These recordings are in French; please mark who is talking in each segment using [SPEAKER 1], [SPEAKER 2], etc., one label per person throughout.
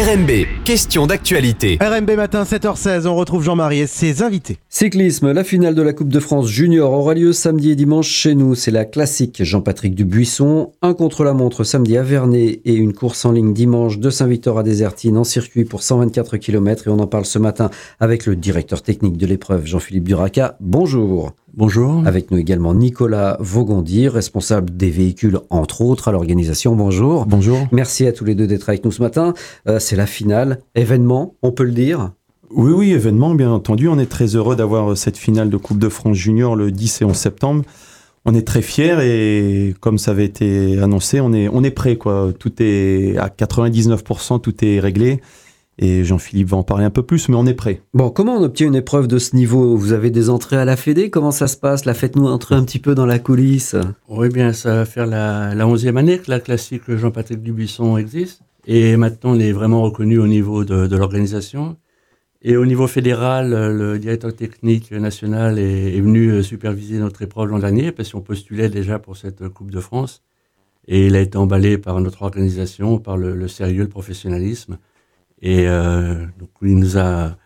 [SPEAKER 1] RMB, question d'actualité.
[SPEAKER 2] RMB matin, 7h16, on retrouve Jean-Marie et ses invités.
[SPEAKER 3] Cyclisme, la finale de la Coupe de France Junior aura lieu samedi et dimanche chez nous. C'est la classique Jean-Patrick Dubuisson. Un contre-la-montre samedi à Vernet et une course en ligne dimanche de Saint-Victor à Désertine en circuit pour 124 km. Et on en parle ce matin avec le directeur technique de l'épreuve, Jean-Philippe Duraca. Bonjour.
[SPEAKER 4] Bonjour.
[SPEAKER 3] Avec nous également Nicolas Vaugondy, responsable des véhicules entre autres à l'organisation. Bonjour.
[SPEAKER 4] Bonjour.
[SPEAKER 3] Merci à tous les deux d'être avec nous ce matin. C'est la finale, événement, on peut le dire.
[SPEAKER 4] Oui, événement, bien entendu. On est très heureux d'avoir cette finale de Coupe de France Junior le 10 et 11 septembre. On est très fiers et comme ça avait été annoncé, on est prêt, quoi. Tout est à 99%, tout est réglé. Et Jean-Philippe va en parler un peu plus, mais on est prêt.
[SPEAKER 3] Bon, comment on obtient une épreuve de ce niveau ? Vous avez des entrées à la Fédé ? Comment ça se passe ? Faites-nous entrer un petit peu dans la coulisse.
[SPEAKER 5] Oui, bien, ça va faire la 11e année que la classique Jean-Patrick Dubuisson existe. Et maintenant, on est vraiment reconnu au niveau de l'organisation. Et au niveau fédéral, le directeur technique national est venu superviser notre épreuve l'an dernier, parce qu'on postulait déjà pour cette Coupe de France. Et il a été emballé par notre organisation, par le sérieux, le professionnalisme. Et donc il nous a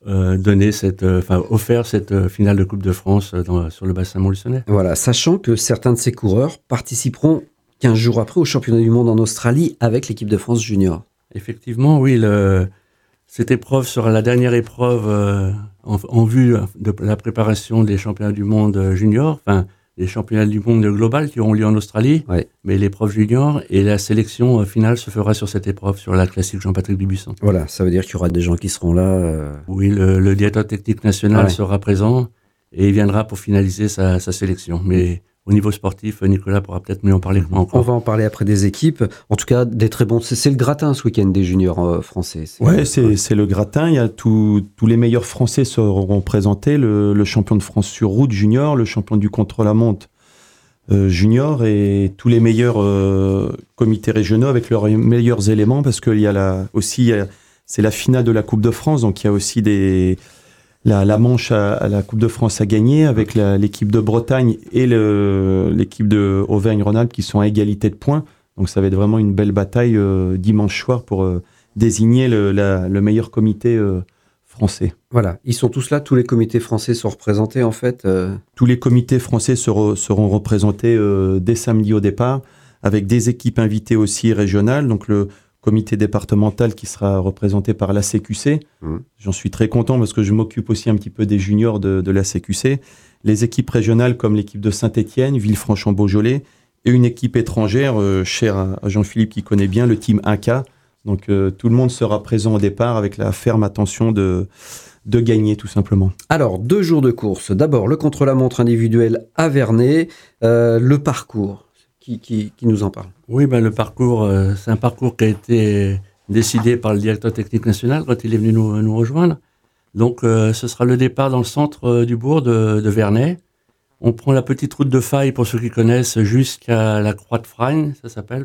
[SPEAKER 5] offert cette finale de Coupe de France sur le bassin montluçonnais.
[SPEAKER 3] Voilà, sachant que certains de ces coureurs participeront 15 jours après au championnat du monde en Australie avec l'équipe de France junior.
[SPEAKER 5] Effectivement, oui, cette épreuve sera la dernière épreuve en vue de la préparation des championnats du monde junior, les championnats du monde global qui auront lieu en Australie,
[SPEAKER 3] ouais.
[SPEAKER 5] Mais l'épreuve junior et la sélection finale se fera sur cette épreuve, sur la classique Jean-Patrick Dubuisson.
[SPEAKER 3] Voilà, ça veut dire qu'il y aura des gens qui seront là.
[SPEAKER 5] Oui, le directeur technique national sera présent et il viendra pour finaliser sa sélection. Mais au niveau sportif, Nicolas pourra peut-être mieux en parler que moi encore.
[SPEAKER 3] On va en parler après des équipes. En tout cas, des très bons. C'est le gratin ce week-end des juniors français.
[SPEAKER 4] C'est le gratin. Il y a tous les meilleurs Français seront présentés. Le champion de France sur route junior, le champion du contre-la-montre junior et tous les meilleurs comités régionaux avec leurs meilleurs éléments parce qu'il y a c'est la finale de la Coupe de France, donc il y a aussi la manche à la Coupe de France à gagner avec l'équipe de Bretagne et l'équipe de Auvergne-Rhône-Alpes qui sont à égalité de points. Donc ça va être vraiment une belle bataille dimanche soir pour désigner le meilleur comité français.
[SPEAKER 3] Voilà, ils sont tous là, tous les comités français sont représentés en fait.
[SPEAKER 4] Tous les comités français seront représentés dès samedi au départ, avec des équipes invitées aussi régionales, donc le comité départemental qui sera représenté par la CQC. J'en suis très content parce que je m'occupe aussi un petit peu des juniors de la CQC. Les équipes régionales comme l'équipe de Saint-Étienne, Villefranche-en-Beaujolais, et une équipe étrangère, chère à Jean-Philippe qui connaît bien, le team AK. Donc tout le monde sera présent au départ avec la ferme attention de gagner tout simplement.
[SPEAKER 3] Alors, 2 jours de course. D'abord, le contre-la-montre individuel à Vernet. Le parcours, qui nous en parle ?
[SPEAKER 5] Oui, le parcours, c'est un parcours qui a été décidé par le directeur technique national quand il est venu nous rejoindre. Donc, ce sera le départ dans le centre du bourg de Vernet. On prend la petite route de Faille, pour ceux qui connaissent, jusqu'à la Croix de Fragne, ça s'appelle,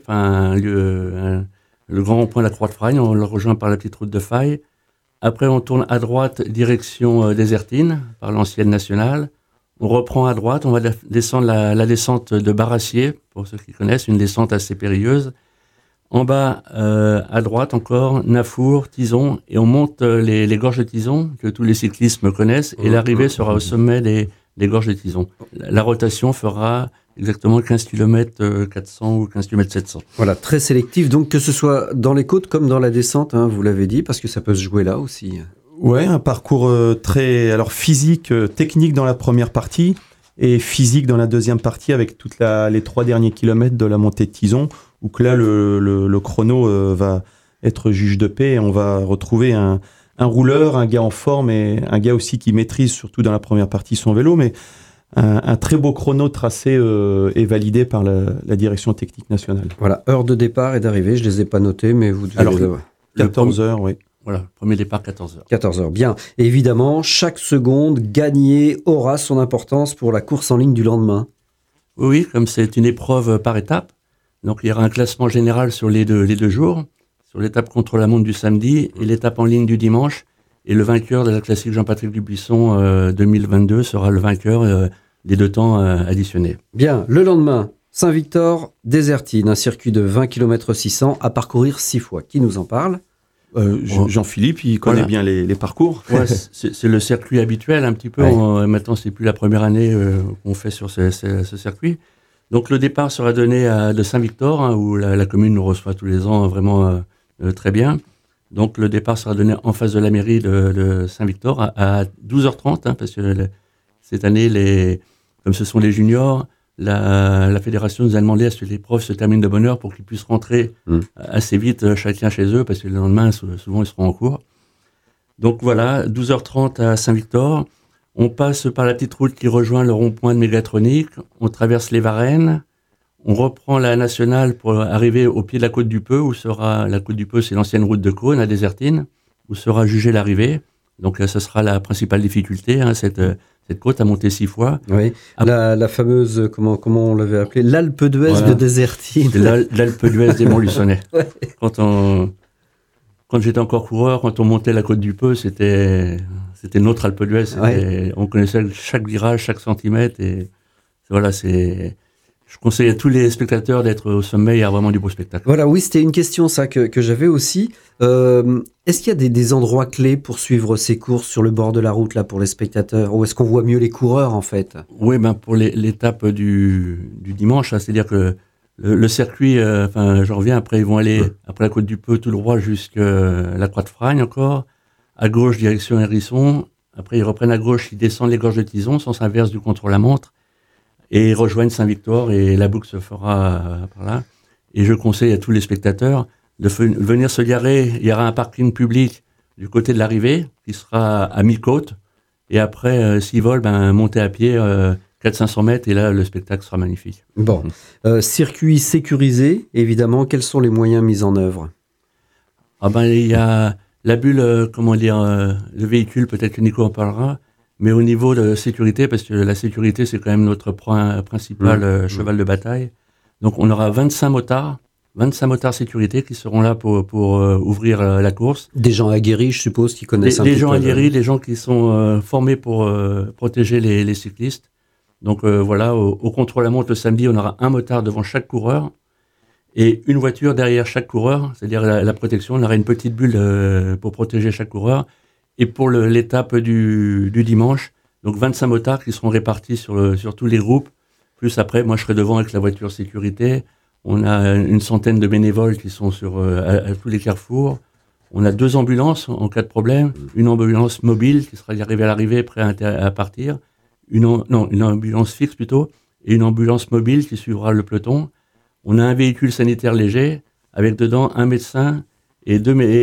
[SPEAKER 5] le grand rond-point de la Croix de Fragne. On le rejoint par la petite route de Faille. Après, on tourne à droite, direction Désertine, par l'ancienne nationale. On reprend à droite, on va descendre la descente de Barassier, pour ceux qui connaissent, une descente assez périlleuse. En bas, à droite encore, Nafour, Tizon, et on monte les gorges de Tizon, que tous les cyclistes connaissent, et l'arrivée sera au sommet des gorges de Tizon. La rotation fera exactement 15 km 400 ou 15 km 700.
[SPEAKER 3] Voilà, très sélectif, donc que ce soit dans les côtes comme dans la descente, vous l'avez dit, parce que ça peut se jouer là aussi.
[SPEAKER 4] Ouais, un parcours très physique, technique dans la première partie et physique dans la deuxième partie avec les 3 derniers kilomètres de la montée de Tizon, où que là le chrono va être juge de paix et on va retrouver un rouleur, un gars en forme et un gars aussi qui maîtrise surtout dans la première partie son vélo, mais un très beau chrono tracé et validé par la direction technique nationale.
[SPEAKER 3] Voilà, heure de départ et d'arrivée, je ne les ai pas notés, mais vous devez les avoir.
[SPEAKER 4] 14h, oui.
[SPEAKER 5] Voilà, premier départ 14h.
[SPEAKER 3] 14h, bien. Et évidemment, chaque seconde gagnée aura son importance pour la course en ligne du lendemain.
[SPEAKER 5] Oui, comme c'est une épreuve par étape, donc il y aura un classement général sur les deux jours, sur l'étape contre-la-montre du samedi et l'étape en ligne du dimanche. Et le vainqueur de la classique Jean-Patrick Dubuisson 2022 sera le vainqueur des 2 temps additionnés.
[SPEAKER 3] Bien, le lendemain, Saint-Victor, Désertine, un circuit de 20 km 600 à parcourir 6 fois. Qui nous en parle ?
[SPEAKER 4] Jean-Philippe, il connaît bien les parcours.
[SPEAKER 5] Ouais, c'est le circuit habituel un petit peu. Maintenant, c'est plus la première année qu'on fait sur ce circuit. Donc, le départ sera donné de Saint-Victor, où la commune nous reçoit tous les ans vraiment très bien. Donc, le départ sera donné en face de la mairie de Saint-Victor à 12h30, parce que cette année, comme ce sont les juniors, la fédération nous a demandé à ce que les profs se terminent de bonne heure pour qu'ils puissent rentrer assez vite chacun chez eux, parce que le lendemain, souvent, ils seront en cours. Donc voilà, 12h30 à Saint-Victor. On passe par la petite route qui rejoint le rond-point de Mégatronique. On traverse les Varennes. On reprend la nationale pour arriver au pied de la Côte du Peu, où sera la Côte du Peu, c'est l'ancienne route de Caunes à Désertine, où sera jugée l'arrivée. Donc ce sera la principale difficulté, cette côte à monter 6 fois.
[SPEAKER 3] Oui, la fameuse, comment on l'avait appelée, l'Alpe d'Huez de Désertine.
[SPEAKER 5] C'est l'Alpe d'Huez des Montluçonnais.
[SPEAKER 3] Ouais.
[SPEAKER 5] Quand j'étais encore coureur, quand on montait la Côte du Peu, c'était notre Alpe d'Huez. On connaissait chaque virage, chaque centimètre. Et voilà, je conseille à tous les spectateurs d'être au sommet, il y a vraiment du beau spectacle.
[SPEAKER 3] Voilà, oui, c'était une question ça que j'avais aussi. Est-ce qu'il y a des endroits clés pour suivre ces courses sur le bord de la route là pour les spectateurs, ou est-ce qu'on voit mieux les coureurs en fait? Oui,
[SPEAKER 5] pour l'étape du dimanche, c'est-à-dire que le circuit, j'en reviens, après ils vont aller après la Côte du Peu tout droit jusqu'à la Croix de Fragne encore, à gauche direction Hérisson, après ils reprennent à gauche, ils descendent les gorges de Tison, sens inverse du contre-la-montre, et ils rejoignent Saint-Victor, et la boucle se fera par là. Et je conseille à tous les spectateurs de venir se garer. Il y aura un parking public du côté de l'arrivée, qui sera à mi-côte, et après, s'ils veulent, monter à pied 400-500 mètres, et là, le spectacle sera magnifique.
[SPEAKER 3] Bon. Circuit sécurisé, évidemment, quels sont les moyens mis en œuvre?
[SPEAKER 5] Il y a la bulle, le véhicule, peut-être que Nico en parlera, mais au niveau de sécurité, parce que la sécurité, c'est quand même notre point principal cheval de bataille. Donc, on aura 25 motards sécurité qui seront là pour ouvrir la course.
[SPEAKER 3] Des gens aguerris, je suppose, qui connaissent
[SPEAKER 5] des gens aguerris, des gens qui sont formés pour protéger les cyclistes. Donc voilà, au contre-la-montre le samedi, on aura un motard devant chaque coureur et une voiture derrière chaque coureur, c'est-à-dire la protection. On aura une petite bulle pour protéger chaque coureur. Et pour l'étape du dimanche, donc 25 motards qui seront répartis sur tous les groupes. Plus après, moi je serai devant avec la voiture sécurité. On a une centaine de bénévoles qui sont à tous les carrefours. On a 2 ambulances en cas de problème. Une ambulance mobile qui sera arrivée à l'arrivée, prête à partir. Une ambulance fixe plutôt. Et une ambulance mobile qui suivra le peloton. On a un véhicule sanitaire léger avec dedans un médecin et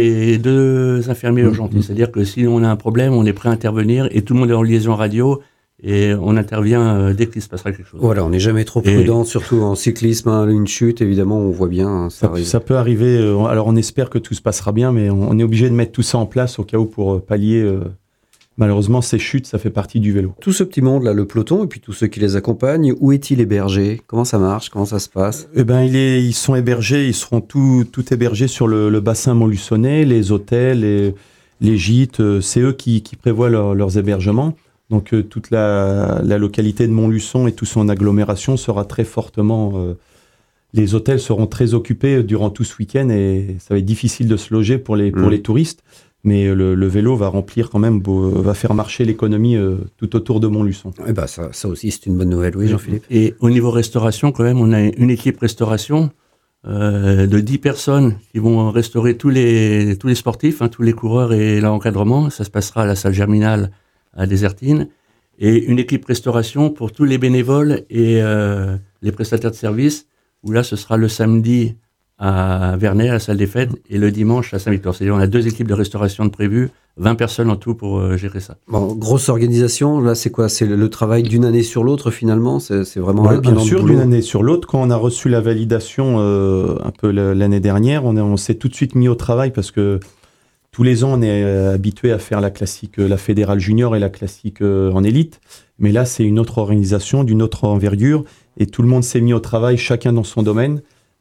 [SPEAKER 5] deux infirmiers urgentistes. C'est-à-dire que si on a un problème, on est prêt à intervenir et tout le monde est en liaison radio. Et on intervient dès qu'il se passera quelque chose.
[SPEAKER 3] Voilà, on n'est jamais trop prudent, surtout en cyclisme. Une chute, évidemment, on voit bien.
[SPEAKER 4] Ça peut arriver. Alors, on espère que tout se passera bien, mais on est obligé de mettre tout ça en place au cas où pour pallier. Malheureusement, ces chutes, ça fait partie du vélo.
[SPEAKER 3] Tout ce petit monde, là, le peloton, et puis tous ceux qui les accompagnent, où est-il hébergé? Comment ça marche? Comment ça se passe?
[SPEAKER 4] Ils sont hébergés, ils seront tout hébergés sur le bassin montluçonnais, les hôtels, les gîtes. C'est eux qui prévoient leurs hébergements. Donc toute la localité de Montluçon et toute son agglomération sera très fortement... les hôtels seront très occupés durant tout ce week-end et ça va être difficile de se loger pour les touristes. Mais le vélo va remplir quand même, va faire marcher l'économie tout autour de Montluçon.
[SPEAKER 3] Et ça aussi, c'est une bonne nouvelle, oui, Jean-Philippe.
[SPEAKER 5] Et au niveau restauration, quand même, on a une équipe restauration de 10 personnes qui vont restaurer tous les sportifs, tous les coureurs et l'encadrement. Ça se passera à la salle Germinal à Désertine, et une équipe restauration pour tous les bénévoles et les prestataires de services, où là, ce sera le samedi à Vernet, à la salle des fêtes, et le dimanche à Saint-Victor. C'est-à-dire, on a 2 équipes de restauration de prévues, 20 personnes en tout pour gérer ça.
[SPEAKER 3] Bon, grosse organisation, là, c'est quoi? C'est le travail d'une année sur l'autre, finalement? C'est vraiment
[SPEAKER 4] bien sûr, d'une année sur l'autre. Quand on a reçu la validation un peu l'année dernière, on s'est tout de suite mis au travail, parce que tous les ans, on est habitué à faire la classique, la fédérale junior et la classique en élite. Mais là, c'est une autre organisation, d'une autre envergure. Et tout le monde s'est mis au travail, chacun dans son domaine.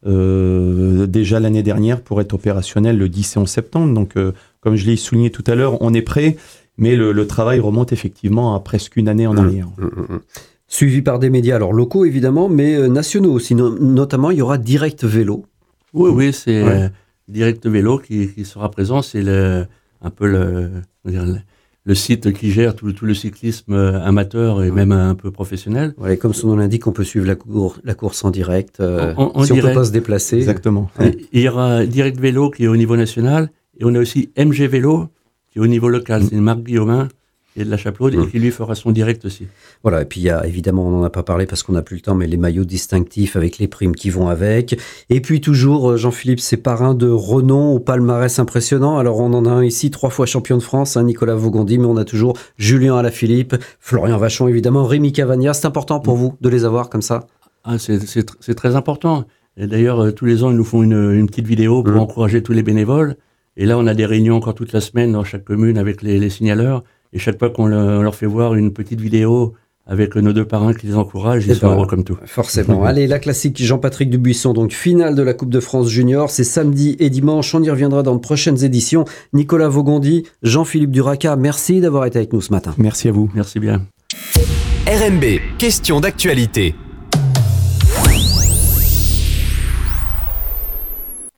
[SPEAKER 4] Déjà l'année dernière, pour être opérationnel le 10 et 11 septembre. Donc, comme je l'ai souligné tout à l'heure, on est prêt. Mais le travail remonte effectivement à presque une année en arrière.
[SPEAKER 3] Suivi par des médias, alors locaux évidemment, mais nationaux aussi. Notamment, il y aura Direct Vélo.
[SPEAKER 5] Oui, c'est... Direct Vélo qui sera présent. C'est un peu le site qui gère tout le cyclisme amateur et même un peu professionnel.
[SPEAKER 3] Ouais, comme son nom l'indique, on peut suivre la course en direct,
[SPEAKER 5] En
[SPEAKER 3] si on ne peut
[SPEAKER 5] direct.
[SPEAKER 3] pas se déplacer.
[SPEAKER 4] Exactement.
[SPEAKER 5] Il y aura Direct Vélo qui est au niveau national et on a aussi MG Vélo qui est au niveau local. C'est une marque Guillaumin qui est de la Chapelaude et qui lui fera son direct aussi.
[SPEAKER 3] Voilà, et puis il y a évidemment, on n'en a pas parlé parce qu'on n'a plus le temps, mais les maillots distinctifs avec les primes qui vont avec. Et puis toujours, Jean-Philippe, c'est parrain de renom au palmarès impressionnant. Alors on en a un ici, 3 fois champion de France, Nicolas Vaugondy, mais on a toujours Julien Alaphilippe, Florian Vachon évidemment, Rémi Cavagna. C'est important pour vous de les avoir comme ça?
[SPEAKER 5] C'est très important. Et d'ailleurs, tous les ans, ils nous font une petite vidéo pour encourager tous les bénévoles. Et là, on a des réunions encore toute la semaine dans chaque commune avec les signaleurs. Et chaque fois qu'on leur fait voir une petite vidéo avec nos 2 parrains qui les encouragent, ils sont heureux comme tout.
[SPEAKER 3] Forcément. Allez, la classique Jean-Patrick Dubuisson, donc finale de la Coupe de France Junior, c'est samedi et dimanche. On y reviendra dans de prochaines éditions. Nicolas Vaugondy, Jean-Philippe Duraca, merci d'avoir été avec nous ce matin.
[SPEAKER 4] Merci à vous.
[SPEAKER 5] Merci bien.
[SPEAKER 1] RMB, question d'actualité.